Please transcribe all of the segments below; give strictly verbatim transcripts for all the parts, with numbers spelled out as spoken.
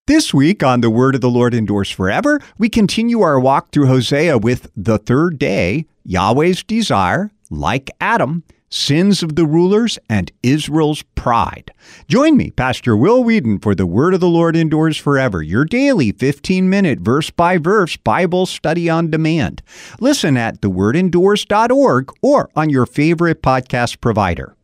This week on The Word of the Lord Endures Forever, we continue our walk through Hosea with the third day, Yahweh's desire, like Adam, sins of the rulers, and Israel's pride. Join me, Pastor Will Whedon, for The Word of the Lord Endures Forever, your daily fifteen-minute verse-by-verse Bible study on demand. Listen at the word endures dot org or on your favorite podcast provider.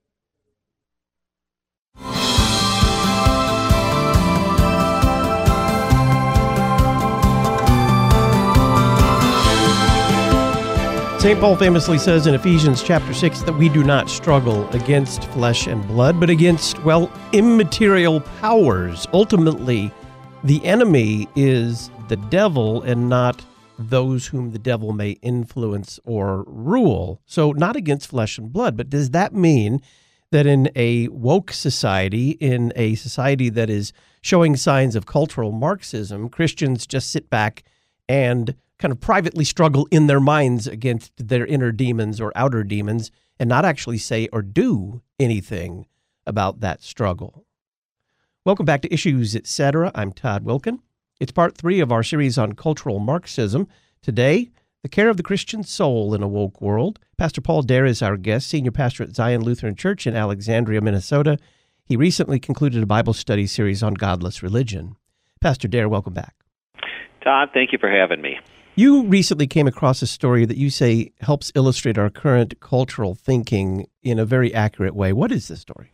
Saint Paul famously says in Ephesians chapter six that we do not struggle against flesh and blood, but against, well, immaterial powers. Ultimately, the enemy is the devil and not those whom the devil may influence or rule. So not against flesh and blood, but does that mean that in a woke society, in a society that is showing signs of cultural Marxism, Christians just sit back and kind of privately struggle in their minds against their inner demons or outer demons and not actually say or do anything about that struggle? Welcome back to Issues, et cetera. I'm Todd Wilkin. It's part three of our series on cultural Marxism. Today, the care of the Christian soul in a woke world. Pastor Paul Dare is our guest, senior pastor at Zion Lutheran Church in Alexandria, Minnesota. He recently concluded a Bible study series on godless religion. Pastor Dare, welcome back. Todd, thank you for having me. You recently came across a story that you say helps illustrate our current cultural thinking in a very accurate way. What is this story?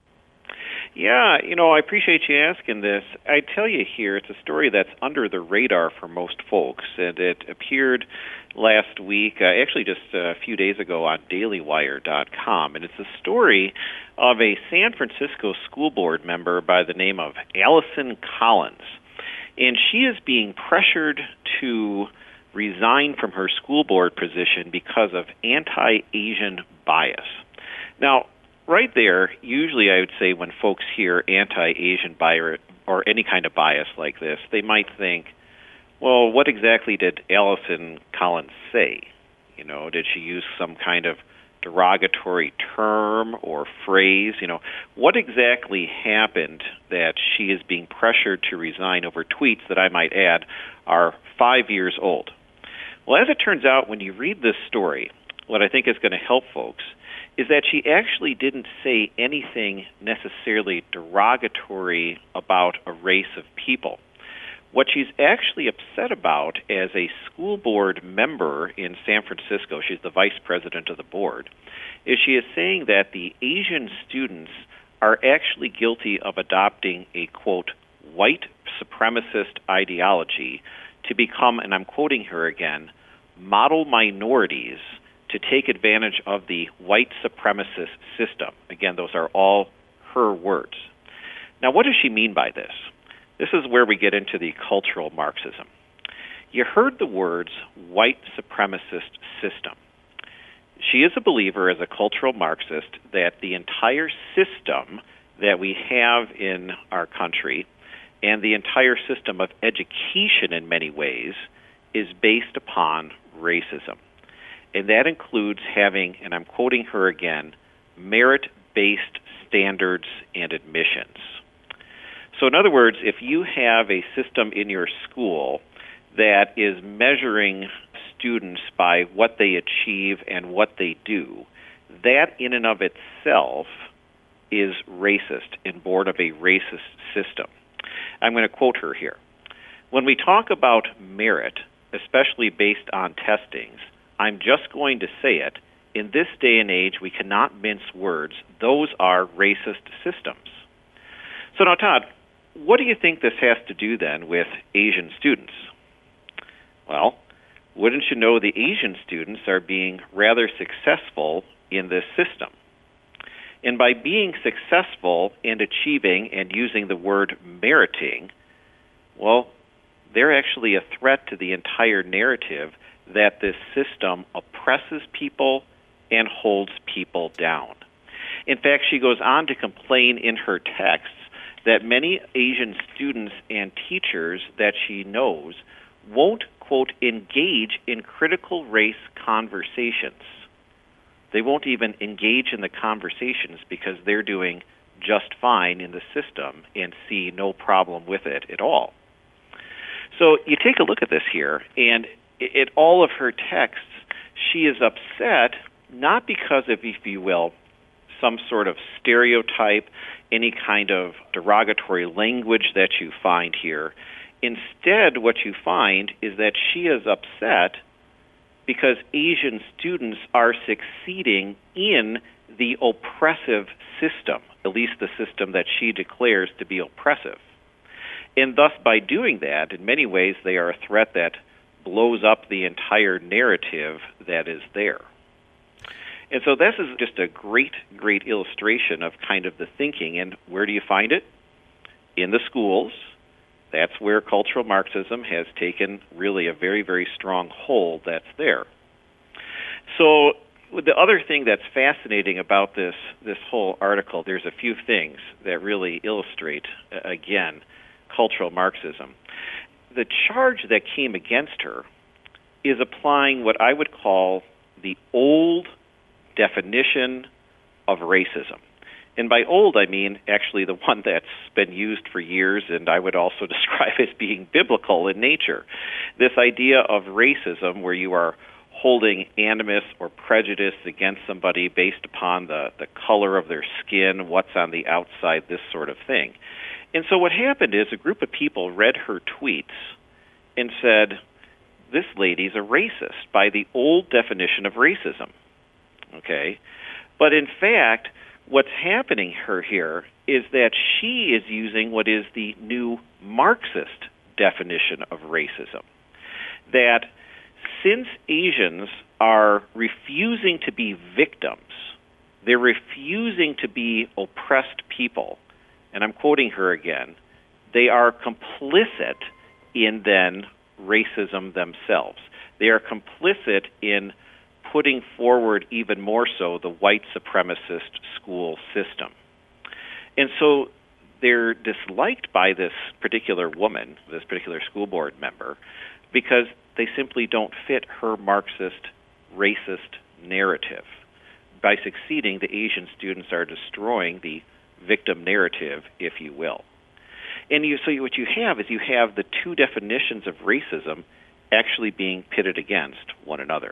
Yeah, you know, I appreciate you asking this. I tell you here, it's a story that's under the radar for most folks, and it appeared last week, uh, actually just a few days ago on daily wire dot com, and it's a story of a San Francisco school board member by the name of Allison Collins, and she is being pressured to resign from her school board position because of anti-Asian bias. Now, right there, usually I would say when folks hear anti-Asian bias or any kind of bias like this, they might think, well, what exactly did Allison Collins say? You know, did she use some kind of derogatory term or phrase? You know, what exactly happened that she is being pressured to resign over tweets that I might add are five years old? Well, as it turns out, when you read this story, what I think is going to help folks is that she actually didn't say anything necessarily derogatory about a race of people. What she's actually upset about as a school board member in San Francisco, she's the vice president of the board, is she is saying that the Asian students are actually guilty of adopting a, quote, white supremacist ideology to become, and I'm quoting her again, model minorities to take advantage of the white supremacist system. Again, those are all her words. Now, what does she mean by this? This is where we get into the cultural Marxism. You heard the words white supremacist system. She is a believer as a cultural Marxist that the entire system that we have in our country and the entire system of education in many ways is based upon racism. And that includes having, and I'm quoting her again, merit-based standards and admissions. So in other words, if you have a system in your school that is measuring students by what they achieve and what they do, that in and of itself is racist and born of a racist system. I'm going to quote her here. When we talk about merit, especially based on testings, I'm just going to say it, in this day and age, we cannot mince words. Those are racist systems. So now, Todd, what do you think this has to do then with Asian students? Well, wouldn't you know the Asian students are being rather successful in this system? And by being successful and achieving and using the word meriting, well, they're actually a threat to the entire narrative that this system oppresses people and holds people down. In fact, she goes on to complain in her texts that many Asian students and teachers that she knows won't, quote, engage in critical race conversations. They won't even engage in the conversations because they're doing just fine in the system and see no problem with it at all. So you take a look at this here, and in all of her texts, she is upset not because of, if you will, some sort of stereotype, any kind of derogatory language that you find here. Instead, what you find is that she is upset because Asian students are succeeding in the oppressive system, at least the system that she declares to be oppressive. And thus, by doing that, in many ways, they are a threat that blows up the entire narrative that is there. And so this is just a great, great illustration of kind of the thinking. And where do you find it? In the schools. That's where cultural Marxism has taken really a very, very strong hold that's there. So the other thing that's fascinating about this, this whole article, there's a few things that really illustrate, uh, again, cultural Marxism. The charge that came against her is applying what I would call the old definition of racism. And by old, I mean actually the one that's been used for years, and I would also describe as being biblical in nature. This idea of racism where you are holding animus or prejudice against somebody based upon the, the color of their skin, what's on the outside, this sort of thing. And so what happened is a group of people read her tweets and said, this lady's a racist by the old definition of racism. Okay? But in fact, what's happening her here is that she is using what is the new Marxist definition of racism. That since Asians are refusing to be victims, they're refusing to be oppressed people, and I'm quoting her again, they are complicit in then racism themselves. They are complicit in putting forward even more so the white supremacist school system. And so they're disliked by this particular woman, this particular school board member, because they simply don't fit her Marxist, racist narrative. By succeeding, the Asian students are destroying the victim narrative, if you will. And you, so what you have is you have the two definitions of racism actually being pitted against one another.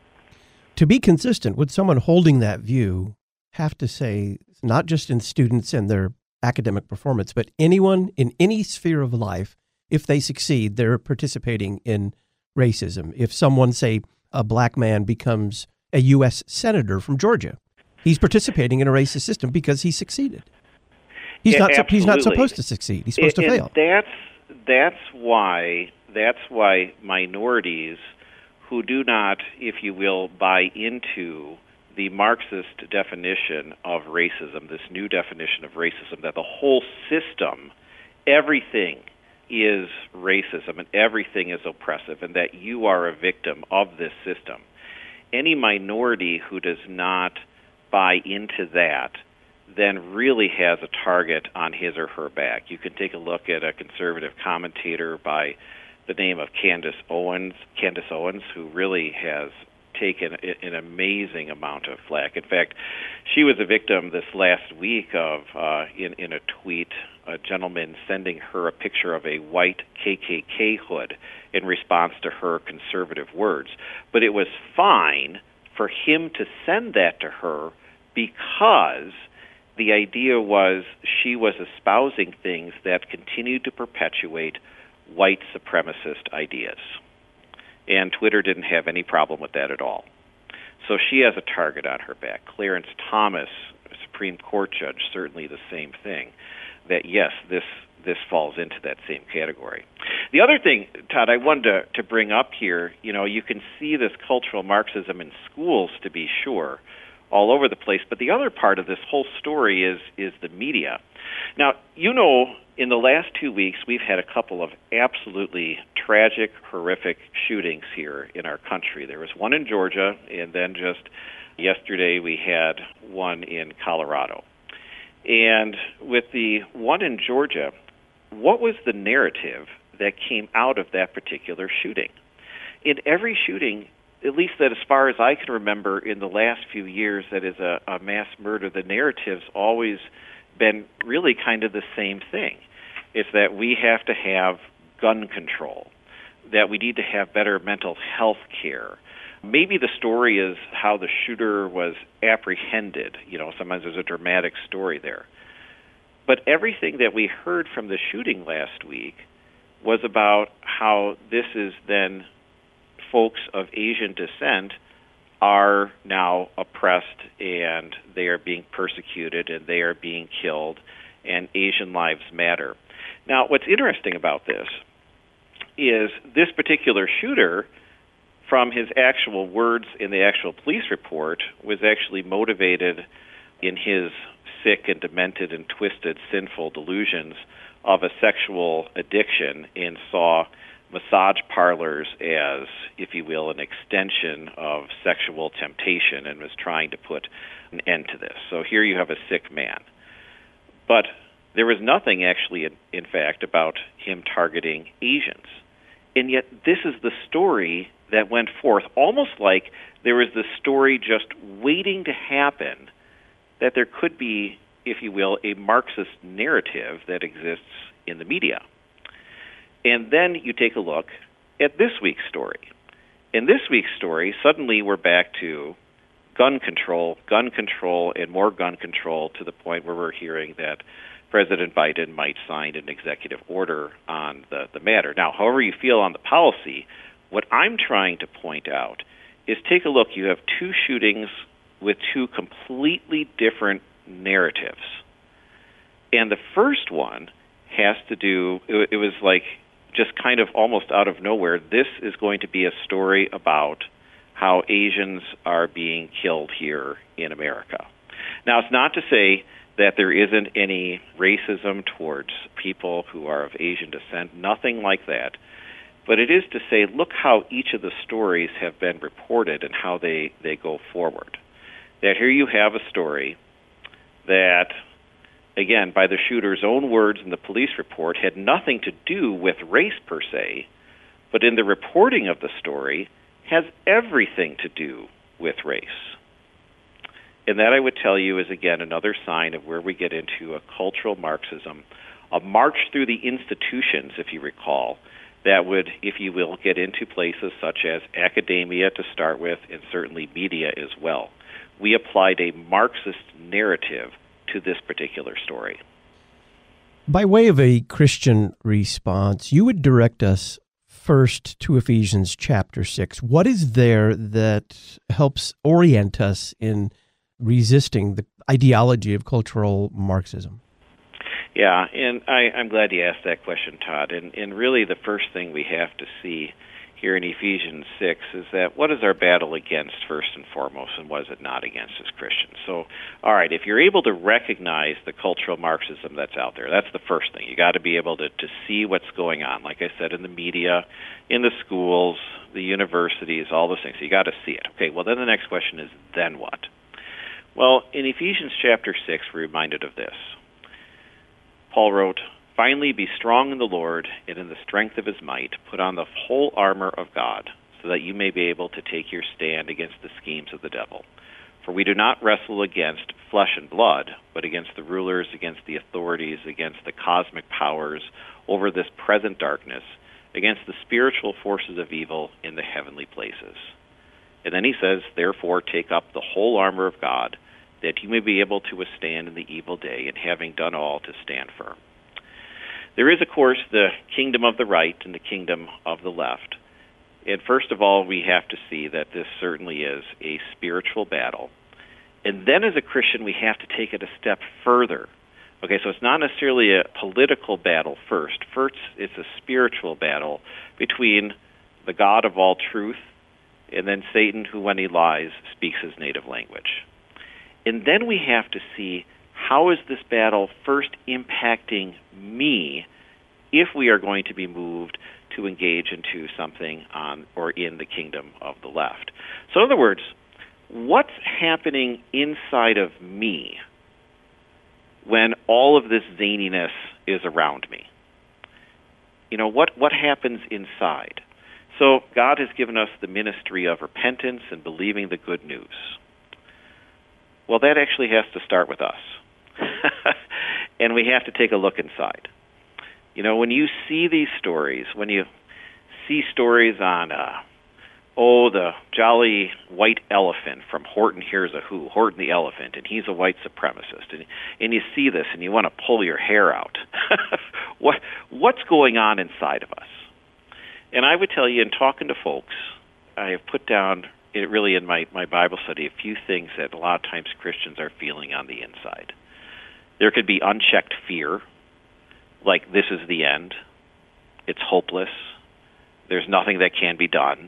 To be consistent, would someone holding that view have to say, not just in students and their academic performance, but anyone in any sphere of life, if they succeed, they're participating in racism? If someone, say, a black man becomes a U S senator from Georgia, he's participating in a racist system because he succeeded. He's yeah, not. absolutely. He's not supposed to succeed. He's supposed and, to fail. And that's that's why that's why minorities who do not, if you will, buy into the Marxist definition of racism, this new definition of racism, that the whole system, everything is racism and everything is oppressive, and that you are a victim of this system. Any minority who does not buy into that then really has a target on his or her back. You can take a look at a conservative commentator by the name of Candace Owens, Candace Owens, who really has taken an amazing amount of flack. In fact, she was a victim this last week of, uh, in, in a tweet, a gentleman sending her a picture of a white K K K hood in response to her conservative words. But it was fine for him to send that to her because the idea was she was espousing things that continued to perpetuate white supremacist ideas. And Twitter didn't have any problem with that at all. So she has a target on her back. Clarence Thomas, a Supreme Court judge, certainly the same thing, that yes, this this falls into that same category. The other thing, Todd, I wanted to, to bring up here, you know, you can see this cultural Marxism in schools, to be sure, all over the place. But the other part of this whole story is is the media. Now, you know, in the last two weeks, we've had a couple of absolutely tragic, horrific shootings here in our country. There was one in Georgia, and then just yesterday we had one in Colorado. And with the one in Georgia, what was the narrative that came out of that particular shooting? In every shooting, at least that as far as I can remember in the last few years, that is a, a mass murder, the narratives always been really kind of the same thing. It's that we have to have gun control, that we need to have better mental health care. Maybe the story is how the shooter was apprehended. You know, sometimes there's a dramatic story there. But everything that we heard from the shooting last week was about how this is then folks of Asian descent are now oppressed and they are being persecuted and they are being killed and Asian lives matter. Now, what's interesting about this is this particular shooter, from his actual words in the actual police report, was actually motivated in his sick and demented and twisted sinful delusions of a sexual addiction and saw massage parlors as, if you will, an extension of sexual temptation and was trying to put an end to this. So here you have a sick man. But there was nothing actually, in, in fact, about him targeting Asians. And yet this is the story that went forth, almost like there was this story just waiting to happen, that there could be, if you will, a Marxist narrative that exists in the media. And then you take a look at this week's story. In this week's story, suddenly we're back to gun control, gun control, and more gun control, to the point where we're hearing that President Biden might sign an executive order on the, the matter. Now, however you feel on the policy, what I'm trying to point out is take a look. You have two shootings with two completely different narratives. And the first one has to do, it, it was like just kind of almost out of nowhere, this is going to be a story about how Asians are being killed here in America. Now, it's not to say that there isn't any racism towards people who are of Asian descent, nothing like that. But it is to say, look how each of the stories have been reported and how they, they go forward. That here you have a story that, again, by the shooter's own words in the police report, had nothing to do with race per se, but in the reporting of the story has everything to do with race. And that, I would tell you, is, again, another sign of where we get into a cultural Marxism, a march through the institutions, if you recall, that would, if you will, get into places such as academia to start with, and certainly media as well. We applied a Marxist narrative to this particular story. By way of a Christian response, you would direct us first to Ephesians chapter six. What is there that helps orient us in resisting the ideology of cultural Marxism? Yeah, and I, I'm glad you asked that question, Todd. And, and really the first thing we have to see here in Ephesians six is that what is our battle against first and foremost, and what is it not against as Christians? So, all right, if you're able to recognize the cultural Marxism that's out there, that's the first thing. You got to be able to, to see what's going on, like I said, in the media, in the schools, the universities, all those things. So you got to see it. Okay, well, then the next question is, then what? Well, in Ephesians chapter six, we're reminded of this. Paul wrote, "Finally, be strong in the Lord and in the strength of his might. Put on the whole armor of God, so that you may be able to take your stand against the schemes of the devil. For we do not wrestle against flesh and blood, but against the rulers, against the authorities, against the cosmic powers over this present darkness, against the spiritual forces of evil in the heavenly places." And then he says, "Therefore, take up the whole armor of God, that you may be able to withstand in the evil day, and having done all, to stand firm." There is, of course, the kingdom of the right and the kingdom of the left. And first of all, we have to see that this certainly is a spiritual battle. And then as a Christian, we have to take it a step further. Okay, so it's not necessarily a political battle first. First, it's a spiritual battle between the God of all truth and then Satan, who, when he lies, speaks his native language. And then we have to see, how is this battle first impacting me if we are going to be moved to engage into something on or in the kingdom of the left? So in other words, what's happening inside of me when all of this zaniness is around me? You know, what, what happens inside? So God has given us the ministry of repentance and believing the good news. Well, that actually has to start with us. and we have to take a look inside. You know, when you see these stories, when you see stories on, uh, oh, the jolly white elephant from Horton Hears a Who, Horton the elephant, and he's a white supremacist, and, and you see this and you want to pull your hair out. what What's going on inside of us? And I would tell you, in talking to folks, I have put down, it really in my, my Bible study, a few things that a lot of times Christians are feeling on the inside. There could be unchecked fear, like this is the end, it's hopeless, there's nothing that can be done.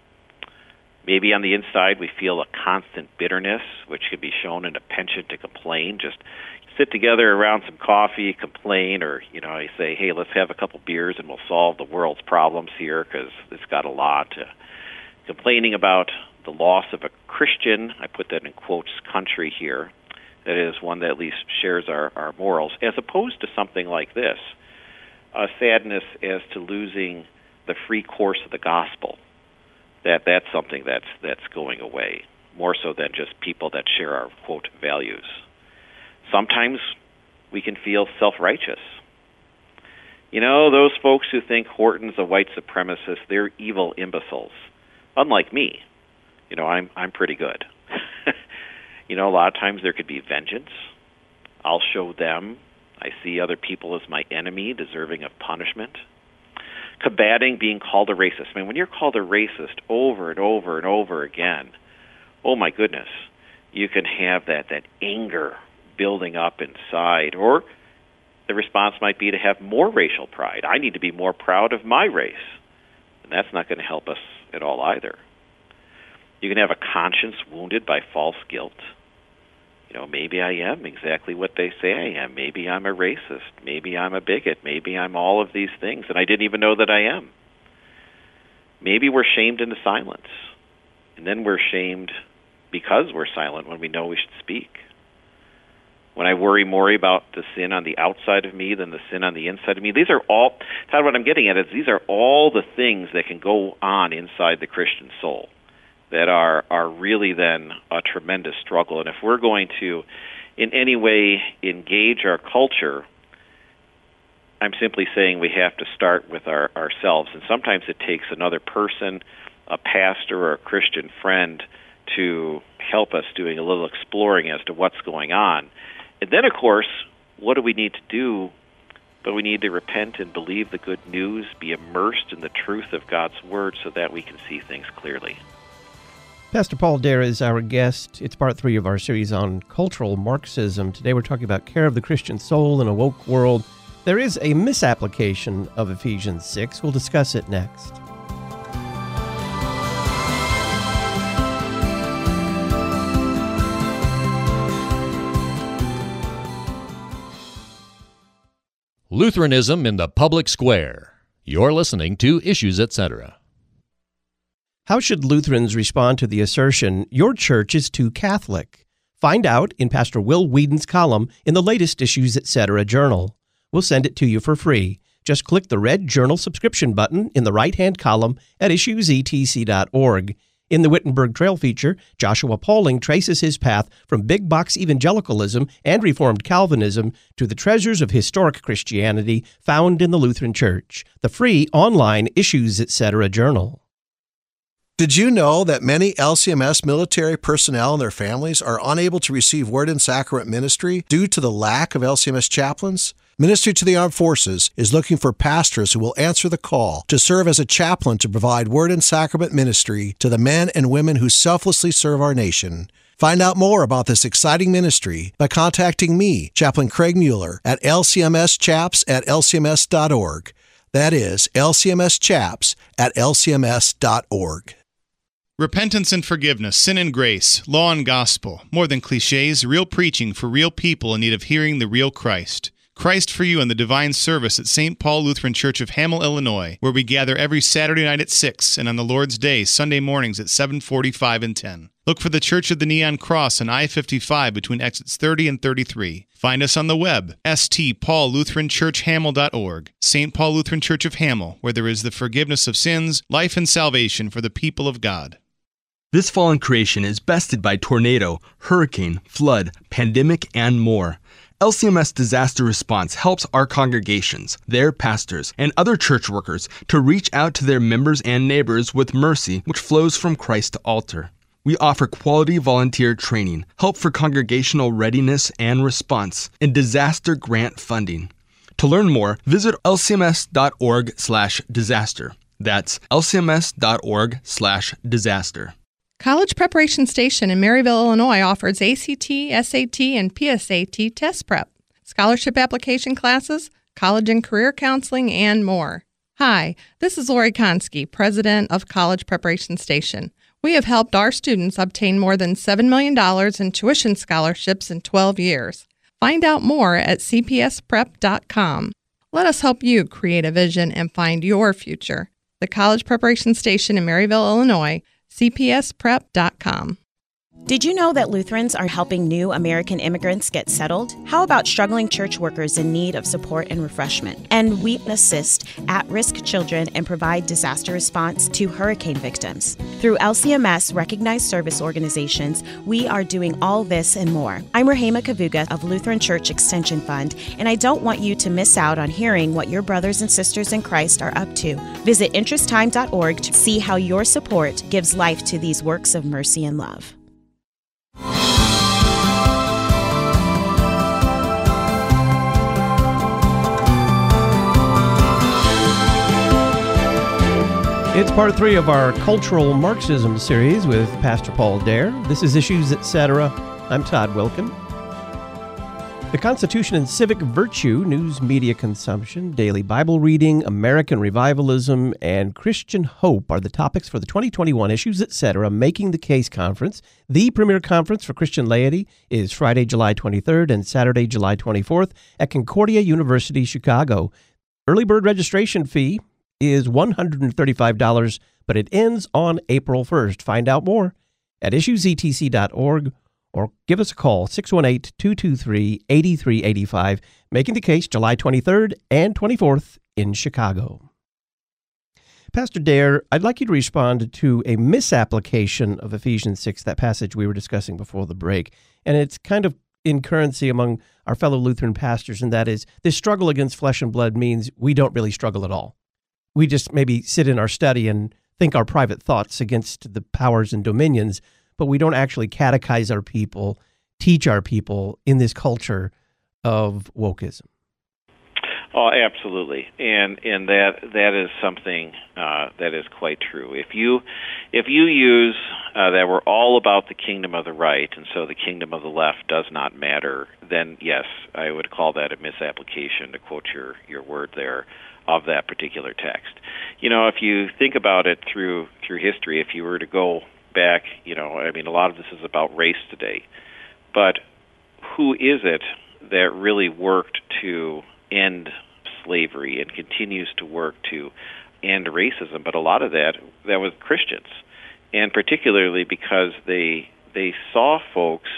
Maybe on the inside we feel a constant bitterness, which could be shown in a penchant to complain. Just sit together around some coffee, complain, or, you know, I say, hey, let's have a couple beers and we'll solve the world's problems here because it's got a lot. Uh, complaining about the loss of a Christian, I put that in quotes, country here, that is one that at least shares our, our morals, as opposed to something like this, a sadness as to losing the free course of the gospel. That that's something that's that's going away, more so than just people that share our, quote, values. Sometimes we can feel self-righteous. You know, those folks who think Horton's a white supremacist, they're evil imbeciles. Unlike me, you know, I'm I'm pretty good. You know, a lot of times there could be vengeance. I'll show them. I see other people as my enemy, deserving of punishment. Combating being called a racist. I mean, when you're called a racist over and over and over again, oh my goodness, you can have that, that anger building up inside. Or the response might be to have more racial pride. I need to be more proud of my race. And that's not going to help us at all either. You can have a conscience wounded by false guilt. You know, maybe I am exactly what they say I am. Maybe I'm a racist. Maybe I'm a bigot. Maybe I'm all of these things, and I didn't even know that I am. Maybe we're shamed into silence, and then we're shamed because we're silent when we know we should speak. When I worry more about the sin on the outside of me than the sin on the inside of me, these are all, Todd, what I'm getting at is these are all the things that can go on inside the Christian soul that are, are really then a tremendous struggle. And if we're going to in any way engage our culture, I'm simply saying we have to start with our, ourselves. And sometimes it takes another person, a pastor or a Christian friend, to help us doing a little exploring as to what's going on. And then, of course, what do we need to do? But we need to repent and believe the good news, be immersed in the truth of God's Word so that we can see things clearly. Pastor Paul Dare is our guest. It's part three of our series on cultural Marxism. Today we're talking about care of the Christian soul in a woke world. There is a misapplication of Ephesians six. We'll discuss it next. Lutheranism in the Public Square. You're listening to Issues, et cetera. How should Lutherans respond to the assertion, your church is too Catholic? Find out in Pastor Will Whedon's column in the latest Issues, et cetera journal. We'll send it to you for free. Just click the red journal subscription button in the right-hand column at issues e t c dot org. In the Wittenberg Trail feature, Joshua Pauling traces his path from big box evangelicalism and Reformed Calvinism to the treasures of historic Christianity found in the Lutheran Church, the free online Issues, et cetera journal. Did you know that many L C M S military personnel and their families are unable to receive Word and Sacrament ministry due to the lack of L C M S chaplains? Ministry to the Armed Forces is looking for pastors who will answer the call to serve as a chaplain to provide Word and Sacrament ministry to the men and women who selflessly serve our nation. Find out more about this exciting ministry by contacting me, Chaplain Craig Mueller, at l c m s chaps at l c m s dot org. That is l c m s chaps at l c m s dot org. Repentance and forgiveness, sin and grace, law and gospel, more than cliches, real preaching for real people in need of hearing the real Christ. Christ for You in the Divine Service at Saint Paul Lutheran Church of Hamel, Illinois, where we gather every Saturday night at six and on the Lord's Day, Sunday mornings at seven forty-five and ten. Look for the Church of the Neon Cross on I fifty-five between exits thirty and thirty-three. Find us on the web, s t paul lutheran church hamel dot org. Saint Paul Lutheran Church of Hamel, where there is the forgiveness of sins, life and salvation for the people of God. This fallen creation is bested by tornado, hurricane, flood, pandemic, and more. L C M S Disaster Response helps our congregations, their pastors, and other church workers to reach out to their members and neighbors with mercy which flows from Christ to altar. We offer quality volunteer training, help for congregational readiness and response, and disaster grant funding. To learn more, visit L C M S dot org slash disaster. That's L C M S dot org slash disaster. College Preparation Station in Maryville, Illinois offers A C T, S A T, and P S A T test prep, scholarship application classes, college and career counseling, and more. Hi, this is Lori Konski, president of College Preparation Station. We have helped our students obtain more than seven million dollars in tuition scholarships in twelve years. Find out more at c p s prep dot com. Let us help you create a vision and find your future. The College Preparation Station in Maryville, Illinois, c p s prep dot com. Did you know that Lutherans are helping new American immigrants get settled? How about struggling church workers in need of support and refreshment? And we assist at-risk children and provide disaster response to hurricane victims. Through L C M S recognized service organizations, we are doing all this and more. I'm Rahema Kavuga of Lutheran Church Extension Fund, and I don't want you to miss out on hearing what your brothers and sisters in Christ are up to. Visit interest time dot org to see how your support gives life to these works of mercy and love. It's part three of our Cultural Marxism series with Pastor Paul Dare. This is Issues, et cetera. I'm Todd Wilkin. The Constitution and Civic Virtue, news media consumption, daily Bible reading, American revivalism, and Christian hope are the topics for the twenty twenty-one Issues, et cetera. Making the Case Conference. The premier conference for Christian laity is Friday, July twenty-third and Saturday, July twenty-fourth at Concordia University, Chicago. Early bird registration fee is one hundred thirty-five dollars, but it ends on April first. Find out more at issues e t c dot org or give us a call, six one eight, two two three, eight three eight five, Making the Case, July twenty-third and twenty-fourth in Chicago. Pastor Dare, I'd like you to respond to a misapplication of Ephesians six, that passage we were discussing before the break, and it's kind of in currency among our fellow Lutheran pastors, and that is this struggle against flesh and blood means we don't really struggle at all. We just maybe sit in our study and think our private thoughts against the powers and dominions, but we don't actually catechize our people, teach our people in this culture of wokeism. Oh, absolutely, and and that that is something uh, that is quite true. If you if you use uh, that we're all about the kingdom of the right, and so the kingdom of the left does not matter, then yes, I would call that a misapplication, to quote your your word there, of that particular text. You know, if you think about it through through history, if you were to go back, you know, I mean, a lot of this is about race today, but who is it that really worked to end slavery and continues to work to end racism? But a lot of that, that was Christians, and particularly because they they saw folks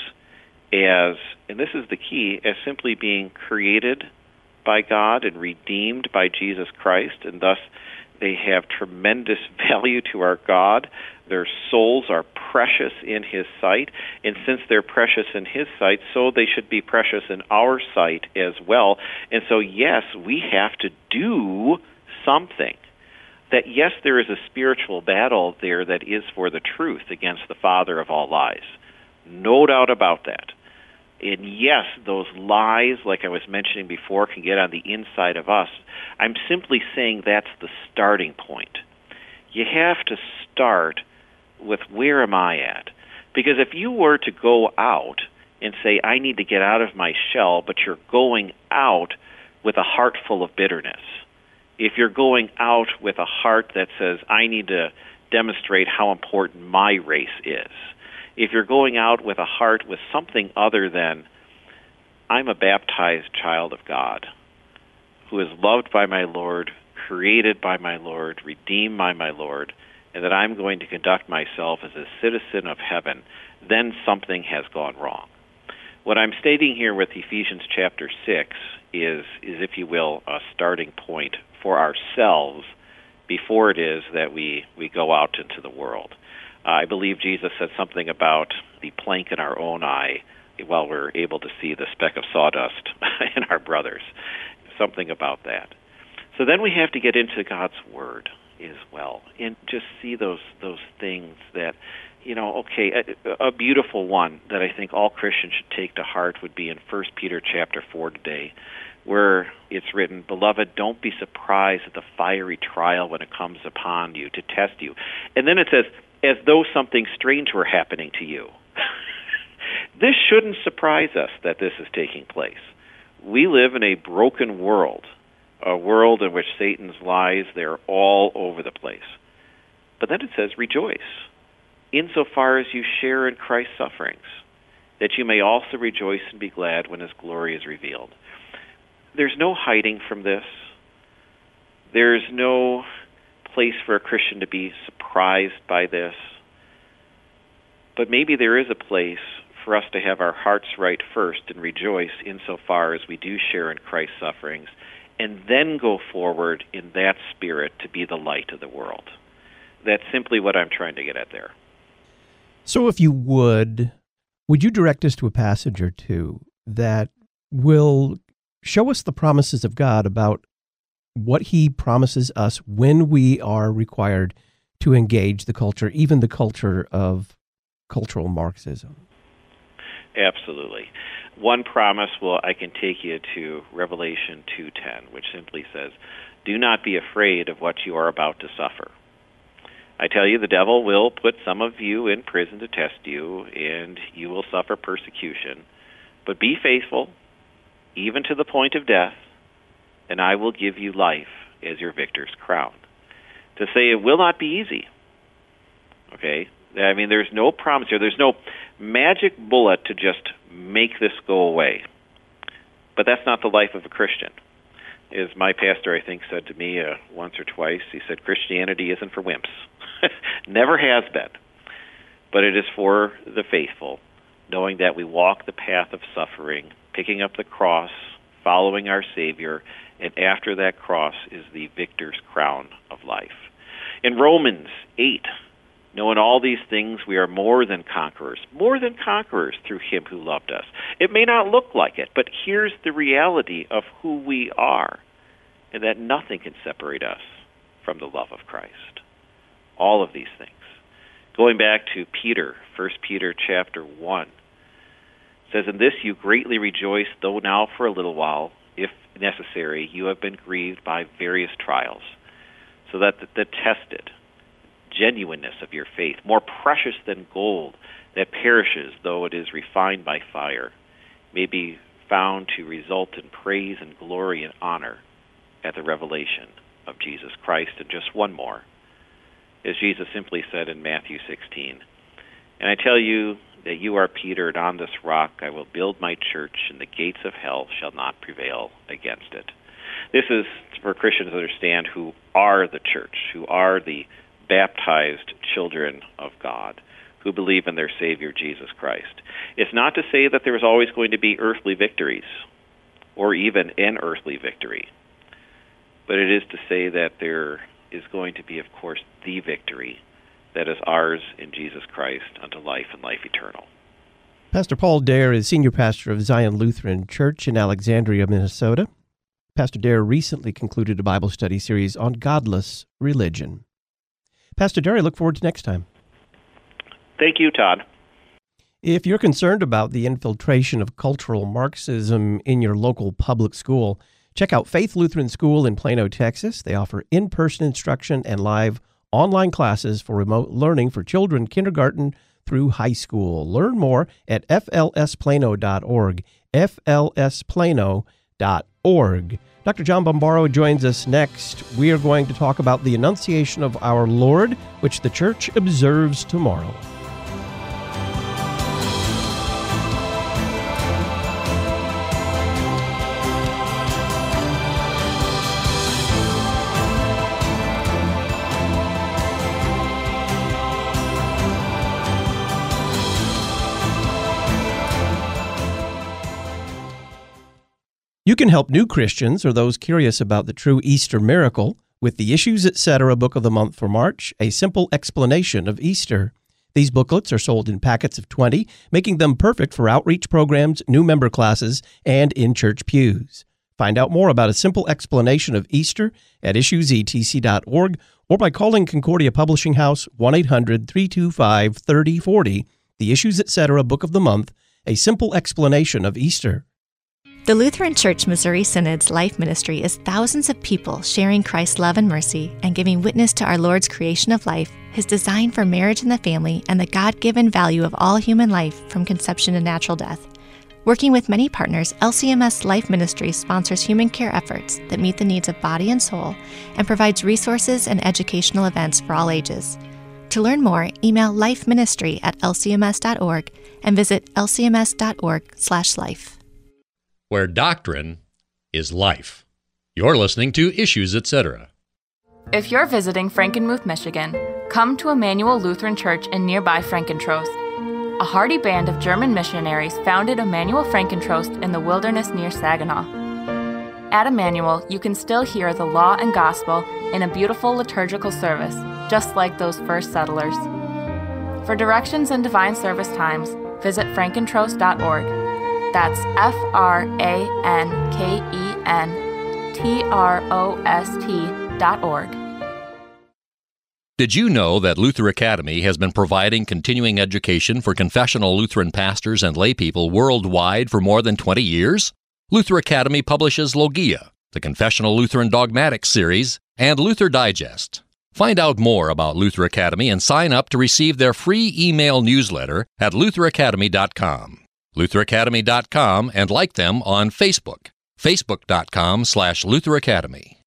as, and this is the key, as simply being created by God and redeemed by Jesus Christ, and thus they have tremendous value to our God. Their souls are precious in His sight, and since they're precious in His sight, so they should be precious in our sight as well. And so, yes, we have to do something. That, yes, there is a spiritual battle there that is for the truth against the father of all lies. No doubt about that. And yes, those lies, like I was mentioning before, can get on the inside of us. I'm simply saying that's the starting point. You have to start with, where am I at? Because if you were to go out and say, I need to get out of my shell, but you're going out with a heart full of bitterness, if you're going out with a heart that says, I need to demonstrate how important my race is, if you're going out with a heart with something other than, I'm a baptized child of God who is loved by my Lord, created by my Lord, redeemed by my Lord, and that I'm going to conduct myself as a citizen of heaven, then something has gone wrong. What I'm stating here with Ephesians chapter six is, is, if you will, a starting point for ourselves before it is that we, we go out into the world. Uh, I believe Jesus said something about the plank in our own eye while we're able to see the speck of sawdust in our brothers. Something about that. So then we have to get into God's Word as well, and just see those those things that, you know, okay, a, a beautiful one that I think all Christians should take to heart would be in First Peter chapter four today, where it's written, "Beloved, don't be surprised at the fiery trial when it comes upon you to test you." And then it says, "As though something strange were happening to you." This shouldn't surprise us that this is taking place. We live in a broken world, a world in which Satan's lies, they're all over the place. But then it says, "Rejoice, insofar as you share in Christ's sufferings, that you may also rejoice and be glad when his glory is revealed." There's no hiding from this. There's no place for a Christian to be surprised by this. But maybe there is a place for us to have our hearts right first and rejoice insofar as we do share in Christ's sufferings, and then go forward in that spirit to be the light of the world. That's simply what I'm trying to get at there. So if you would, would you direct us to a passage or two that will show us the promises of God about what he promises us when we are required to engage the culture, even the culture of cultural Marxism? Absolutely. One promise, well, I can take you to Revelation two ten, which simply says, "Do not be afraid of what you are about to suffer. I tell you, the devil will put some of you in prison to test you, and you will suffer persecution. But be faithful, even to the point of death, and I will give you life as your victor's crown." To say it will not be easy. Okay? I mean, there's no promise here. There's no magic bullet to just make this go away. But that's not the life of a Christian. As my pastor, I think, said to me uh, once or twice, he said, "Christianity isn't for wimps." Never has been. But it is for the faithful, knowing that we walk the path of suffering, picking up the cross, following our Savior, and after that cross is the victor's crown of life. In Romans eight, knowing all these things, we are more than conquerors, more than conquerors through him who loved us. It may not look like it, but here's the reality of who we are, and that nothing can separate us from the love of Christ. All of these things. Going back to Peter, First Peter chapter one, it says, "In this you greatly rejoice, though now for a little while, if necessary, you have been grieved by various trials, so that the, the tested genuineness of your faith, more precious than gold that perishes though it is refined by fire, may be found to result in praise and glory and honor at the revelation of Jesus Christ." And just one more, as Jesus simply said in Matthew sixteen, "And I tell you that you are Peter, and on this rock I will build my church, and the gates of hell shall not prevail against it." This is for Christians to understand who are the church, who are the baptized children of God, who believe in their Savior, Jesus Christ. It's not to say that there is always going to be earthly victories, or even an earthly victory, but it is to say that there is going to be, of course, the victory that is ours in Jesus Christ unto life and life eternal. Pastor Paul Dare is senior pastor of Zion Lutheran Church in Alexandria, Minnesota. Pastor Dare recently concluded a Bible study series on godless religion. Pastor Dare, I look forward to next time. Thank you, Todd. If you're concerned about the infiltration of cultural Marxism in your local public school, check out Faith Lutheran School in Plano, Texas. They offer in-person instruction and live online classes for remote learning for children kindergarten through high school. Learn more at f l s plano dot org, f l s plano dot org. Doctor John Bombaro joins us next. We are going to talk about the Annunciation of our Lord, which the Church observes tomorrow. You can help new Christians or those curious about the true Easter miracle with the Issues Etc. Book of the Month for March, a simple explanation of Easter. These booklets are sold in packets of twenty, making them perfect for outreach programs, new member classes, and in-church pews. Find out more about a simple explanation of Easter at issues e t c dot org or by calling Concordia Publishing House one eight hundred, three two five, three oh four oh, the Issues Etc. Book of the Month, A Simple Explanation of Easter. The Lutheran Church Missouri Synod's life ministry is thousands of people sharing Christ's love and mercy and giving witness to our Lord's creation of life, His design for marriage and the family, and the God-given value of all human life from conception to natural death. Working with many partners, L C M S Life Ministry sponsors human care efforts that meet the needs of body and soul and provides resources and educational events for all ages. To learn more, email lifeministry at l c m s dot org and visit l c m s dot org slash life. Where doctrine is life. You're listening to Issues Etc. If you're visiting Frankenmuth, Michigan, come to Emmanuel Lutheran Church in nearby Frankentrost. A hardy band of German missionaries founded Emmanuel Frankentrost in the wilderness near Saginaw. At Emmanuel, you can still hear the law and gospel in a beautiful liturgical service, just like those first settlers. For directions and divine service times, visit frankentrost dot org. That's F R A N K E N T R O S T dot org. Did you know that Luther Academy has been providing continuing education for confessional Lutheran pastors and laypeople worldwide for more than twenty years? Luther Academy publishes Logia, the Confessional Lutheran Dogmatics series, and Luther Digest. Find out more about Luther Academy and sign up to receive their free email newsletter at luther academy dot com. luther academy dot com and like them on Facebook, facebook dot com slash Luther Academy.